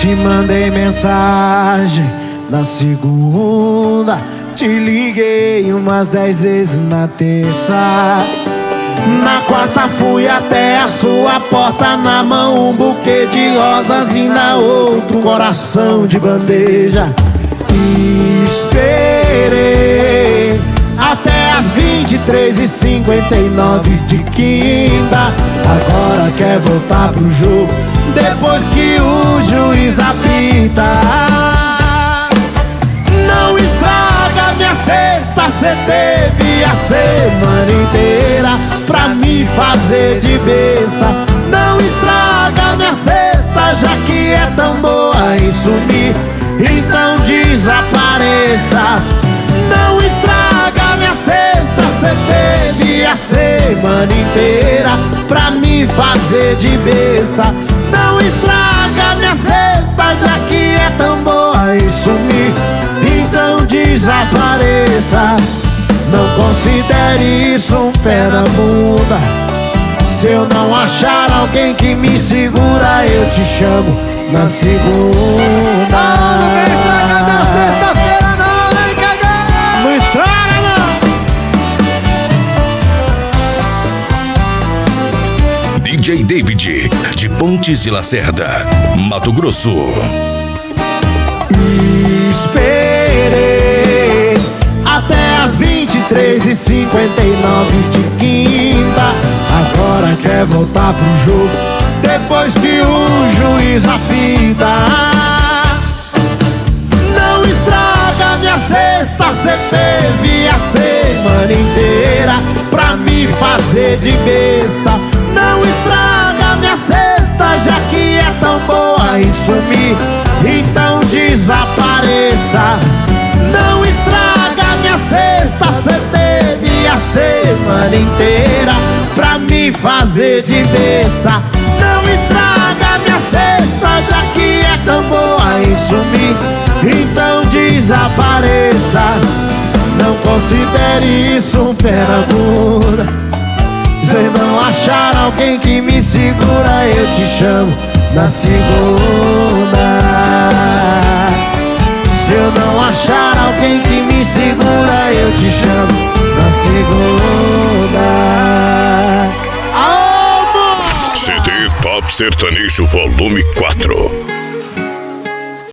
te mandei mensagem na segunda, te liguei umas 10 vezes na terça. Na quarta fui até a sua porta, na mão um buquê de rosas e na outra um coração de bandeja. Esperei até as 23h59 de quinta. Agora quer voltar pro jogo depois que o juiz apita. Não estraga minha sexta, cê teve a semana inteira pra me fazer de besta. Não estraga minha sexta, já que é tão boa em sumir, então desapareça. Não estraga minha sexta, cê teve a semana inteira pra me fazer de besta. Não estraga minha sexta, já que é tão boa em sumir, então desapareça. Não considere isso um pé na bunda. Se eu não achar alguém que me segura, eu te chamo na segunda. Não vem estragar minha sexta-feira não, hein, cagão? Não estraga não. DJ David, de Pontes e Lacerda, Mato Grosso. Esperei até as 23h59 de quinta. Agora quer voltar pro jogo depois que o juiz apita. Não estraga minha sexta, cê teve a semana inteira pra me fazer de besta. Não estraga minha sexta, já que é tão boa em sumir, então desapareça. Não estraga minha sexta, cê teve a semana inteira pra me fazer de besta. Não estraga minha sexta, já que é tão boa em sumir, então desapareça. Não considere isso um pé na bunda. Se não achar alguém que me segura, eu te chamo na segunda. Se eu não achar alguém que me segura, eu te chamo na segunda. CD Top Sertanejo Volume 4.